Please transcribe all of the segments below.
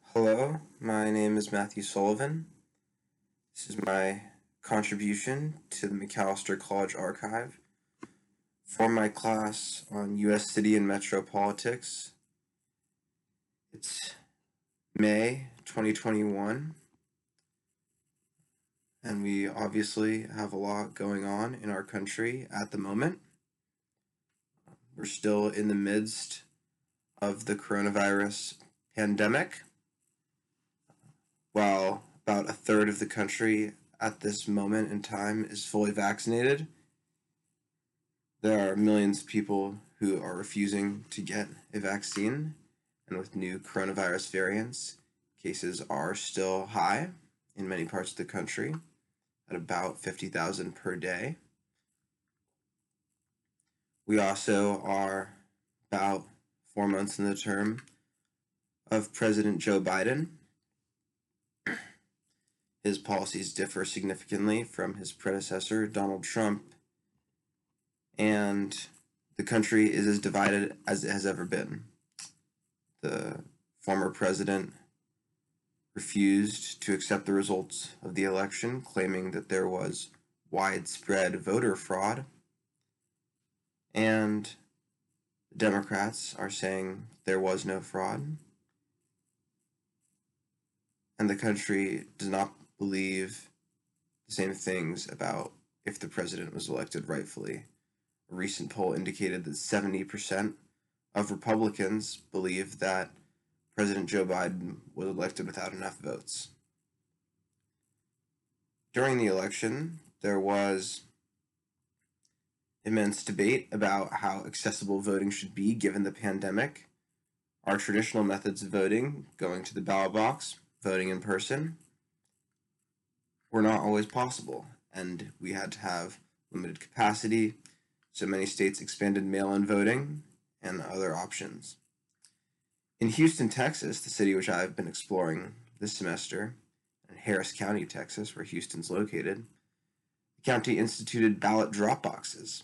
Hello, my name is Matthew Sullivan. This is my contribution to the Macalester College Archive for my class on U.S. city and metro politics. It's May 2021, and we obviously have a lot going on in our country at the moment. We're still in the midst of the coronavirus pandemic. While about a third of the country at this moment in time is fully vaccinated, there are millions of people who are refusing to get a vaccine, and with new coronavirus variants, cases are still high in many parts of the country at about 50,000 per day. We also are about 4 months in the term of President Joe Biden. His policies differ significantly from his predecessor, Donald Trump, and the country is as divided as it has ever been. The former president refused to accept the results of the election, claiming that there was widespread voter fraud, and the Democrats are saying there was no fraud, and the country does not believe the same things about if the president was elected rightfully. A recent poll indicated that 70% of Republicans believe that President Joe Biden was elected without enough votes. During the election, there was immense debate about how accessible voting should be given the pandemic. Our traditional methods of voting, going to the ballot box, voting in person, were not always possible, and we had to have limited capacity, so many states expanded mail-in voting and other options. In Houston, Texas, the city which I've been exploring this semester, and Harris County, Texas, where Houston's located, the county instituted ballot drop boxes.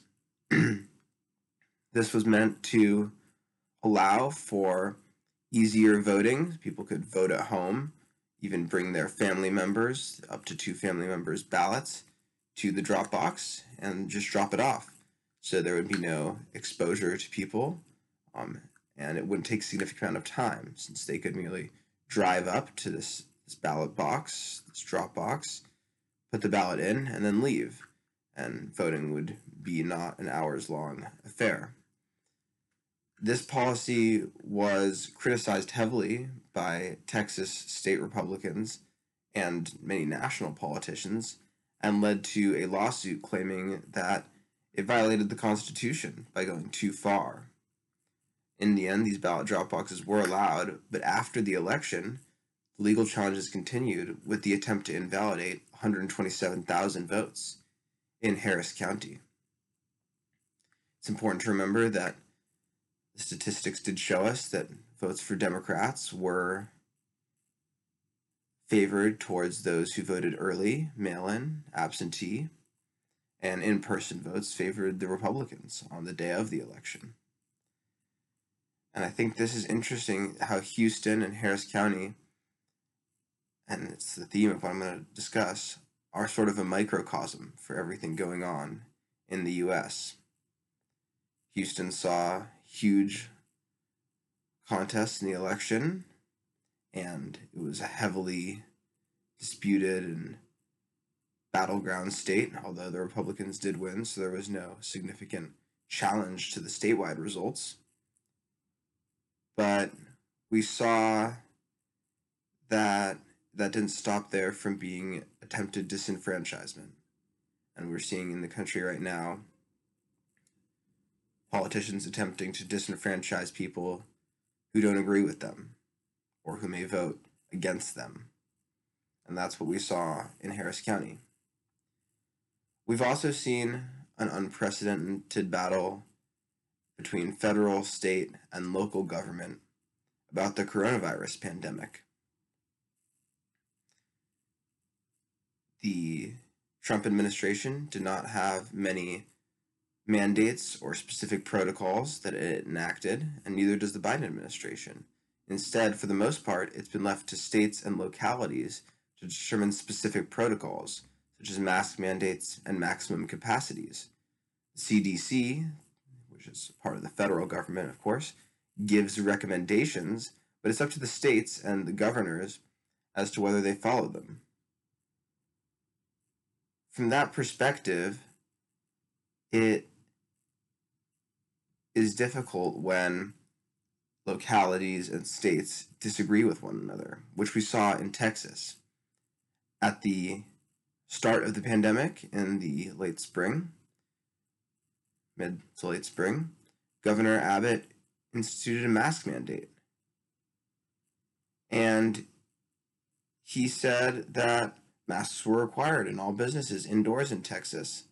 This was meant to allow for easier voting. People could vote at home, even bring their family members, up to 2 family members' ballots, to the drop box and just drop it off. So there would be no exposure to people, and it wouldn't take a significant amount of time, since they could merely drive up to this ballot box, this drop box, put the ballot in, and then leave. And voting would be not an hours-long affair. This policy was criticized heavily by Texas state Republicans and many national politicians, and led to a lawsuit claiming that it violated the Constitution by going too far. In the end, these ballot drop boxes were allowed, but after the election, the legal challenges continued with the attempt to invalidate 127,000 votes in Harris County. It's important to remember that the statistics did show us that votes for Democrats were favored towards those who voted early, mail-in, absentee, and in-person votes favored the Republicans on the day of the election. And I think this is interesting how Houston and Harris County, and it's the theme of what I'm going to discuss, are sort of a microcosm for everything going on in the U.S. Houston saw huge contests in the election, and it was a heavily disputed and battleground state, although the Republicans did win, so there was no significant challenge to the statewide results. But we saw that didn't stop there from being attempted disenfranchisement. And we're seeing in the country right now politicians attempting to disenfranchise people who don't agree with them or who may vote against them. And that's what we saw in Harris County. We've also seen an unprecedented battle between federal, state, and local government about the coronavirus pandemic. The Trump administration did not have many mandates or specific protocols that it enacted, and neither does the Biden administration. Instead, for the most part, it's been left to states and localities to determine specific protocols, such as mask mandates and maximum capacities. The CDC, which is part of the federal government, of course, gives recommendations, but it's up to the states and the governors as to whether they follow them. From that perspective, it is difficult when localities and states disagree with one another, which we saw in Texas. At the start of the pandemic in the late spring, mid to late spring, Governor Abbott instituted a mask mandate. And he said that masks were required in all businesses indoors in Texas.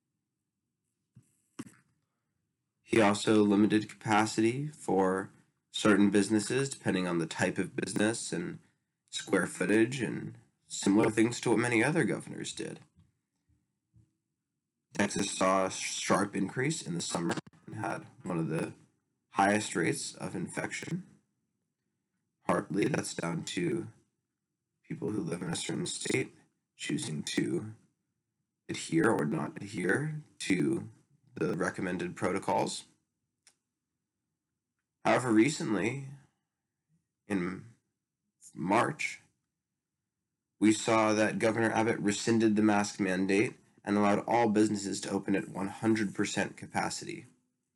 He also limited capacity for certain businesses depending on the type of business and square footage, and similar things to what many other governors did. Texas saw a sharp increase in the summer and had one of the highest rates of infection. Partly that's down to people who live in a certain state choosing to adhere or not adhere to the recommended protocols. However, recently, in March, we saw that Governor Abbott rescinded the mask mandate and allowed all businesses to open at 100% capacity.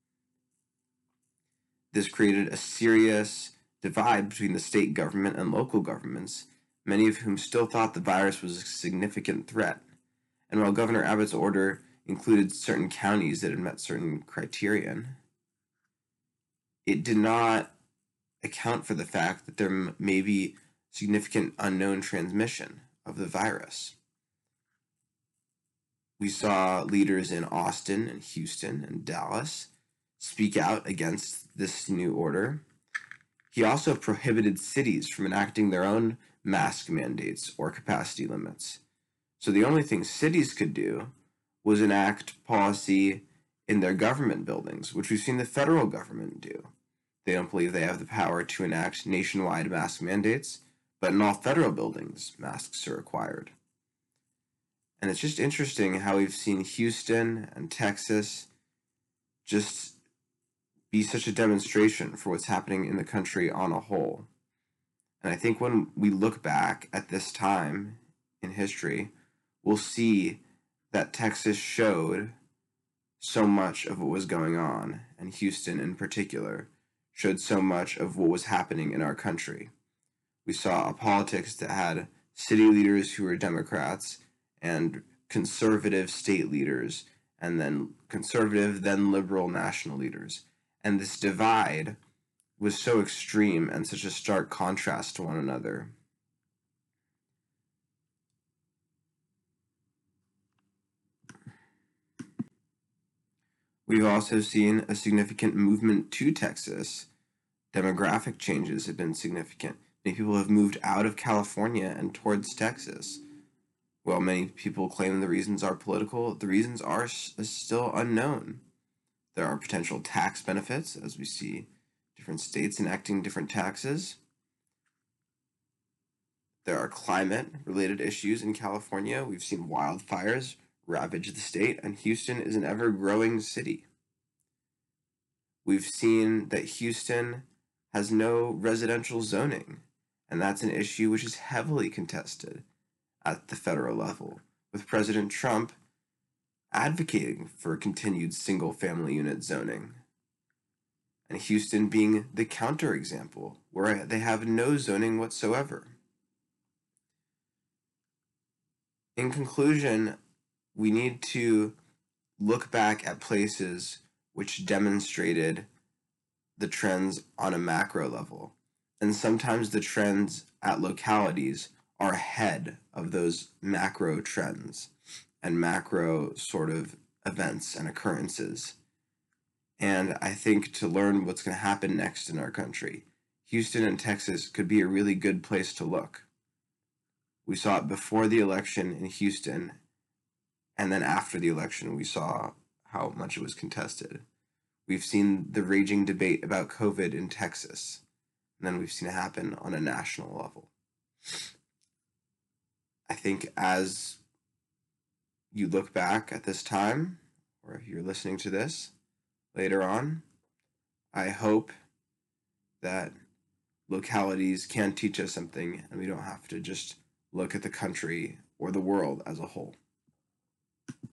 This created a serious divide between the state government and local governments, many of whom still thought the virus was a significant threat. And while Governor Abbott's order included certain counties that had met certain criterion, it did not account for the fact that there may be significant unknown transmission of the virus. We saw leaders in Austin and Houston and Dallas speak out against this new order. He also prohibited cities from enacting their own mask mandates or capacity limits. So the only thing cities could do was enact policy in their government buildings, which we've seen the federal government do. They don't believe they have the power to enact nationwide mask mandates, but in all federal buildings, masks are required. And it's just interesting how we've seen Houston and Texas just be such a demonstration for what's happening in the country on a whole. And I think when we look back at this time in history, we'll see that Texas showed so much of what was going on, and Houston in particular showed so much of what was happening in our country. We saw a politics that had city leaders who were Democrats and conservative state leaders, and then conservative, then liberal national leaders. And this divide was so extreme and such a stark contrast to one another. We've also seen a significant movement to Texas. Demographic changes have been significant. Many people have moved out of California and towards Texas. While many people claim the reasons are political, the reasons are still unknown. There are potential tax benefits, as we see different states enacting different taxes. There are climate-related issues in California. We've seen wildfires ravage the state, and Houston is an ever-growing city. We've seen that Houston has no residential zoning, and that's an issue which is heavily contested at the federal level, with President Trump advocating for continued single-family unit zoning, and Houston being the counterexample, where they have no zoning whatsoever. In conclusion, we need to look back at places which demonstrated the trends on a macro level, and sometimes the trends at localities are ahead of those macro trends and macro sort of events and occurrences. And I think to learn what's going to happen next in our country, Houston and Texas could be a really good place to look. We saw it before the election in Houston, and then after the election, we saw how much it was contested. We've seen the raging debate about COVID in Texas. and then we've seen it happen on a national level. I think as you look back at this time, or if you're listening to this later on, I hope that localities can teach us something and we don't have to just look at the country or the world as a whole.